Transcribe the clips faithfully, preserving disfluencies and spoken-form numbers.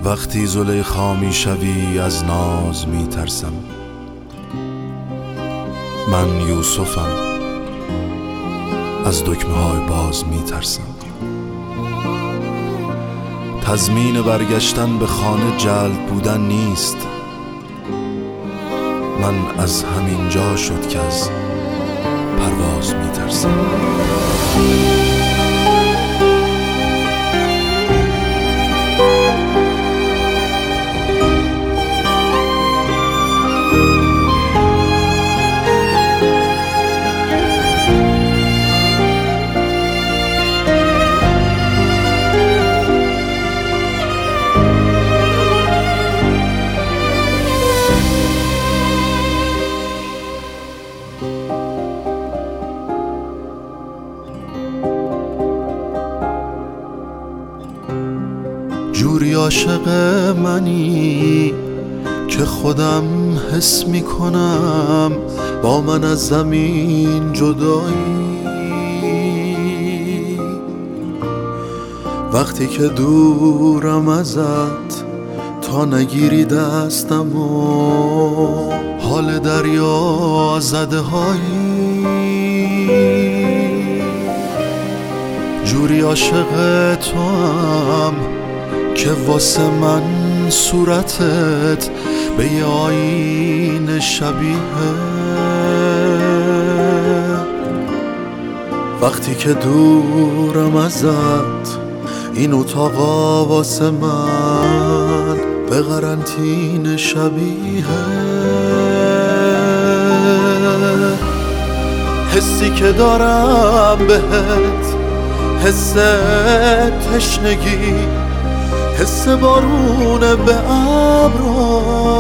وقتی زلیخا می شوی از ناز می ترسم. من یوسفم، از دکمه های باز می ترسم. تضمین برگشتن به خانه جلب بودن نیست. من از همین جا شد که از پرواز می ترسم. جوری عاشق منی که خودم حس می کنم با من از زمین جدایی. وقتی که دورم ازت تا نگیری دستم و حال دریا زده هایی. جوری عاشق تو هم که واسه من صورتت به یه آینه شبیه. وقتی که دورم ازت این اتاقا واسه من به قرنطینه شبیه. حسی که دارم بهت حس تشنگی، حس بارون به ابرا،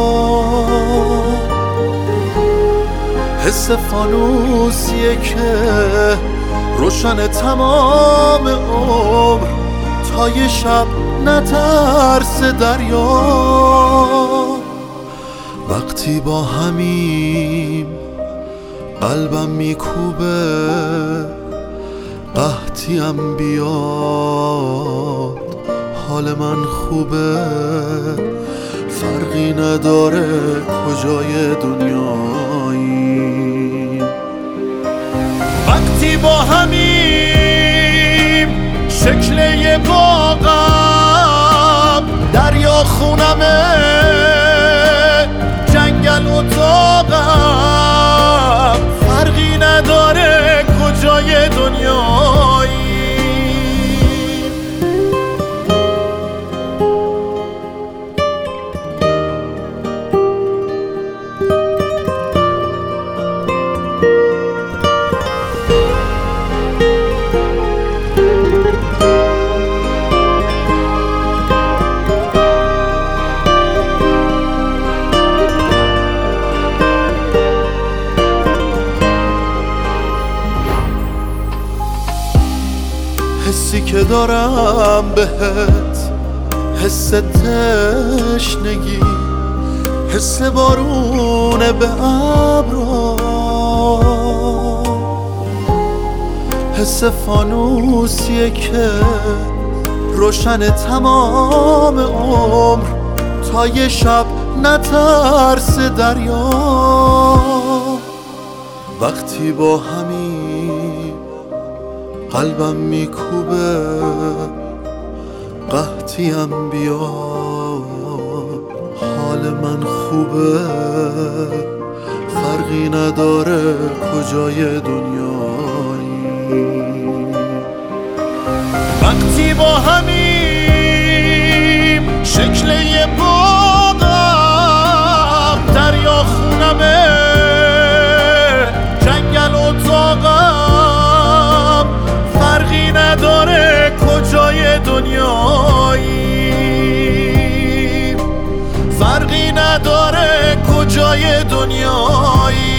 حس فانوسیه که روشن تمام عمر تا یه شب نترس دریا. وقتی با همیم قلبم میکوبه قحطیم بیاد، حال من خوبه فرقی نداره کجای دنیایی. وقتی با همیم شکل یه باغم، دریا خونمه جنگل اتاقم، فرقی نداره کجای دنیایی. حسی که دارم بهت حس تشنگی، حس بارون به ابرا، حس فانوسیه که روشن تمام عمر تا یه شب نترس دریا. وقتی با همین قلبم میکوبه قحطیم بیاد، حال من خوبه فرقی نداره کجای دنیایی. وقتی با همیم شکل یه باغم، دریا خونمه جنگل اتاقم، فرقی نداره کجای دنیایی. فرقی نداره کجای دنیایی.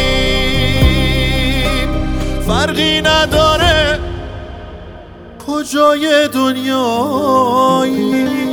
فرقی نداره کجای دنیایی.